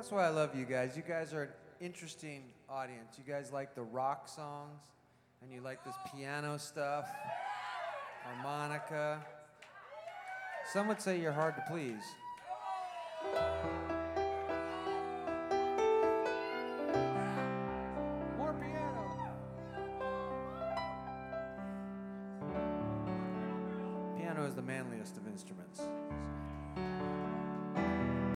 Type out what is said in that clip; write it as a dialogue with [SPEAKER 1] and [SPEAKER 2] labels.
[SPEAKER 1] That's why I love you guys. You guys are an interesting audience. You guys like the rock songs, and you like this piano stuff, harmonica. Some would say you're hard to please. More piano. Piano is the manliest of instruments.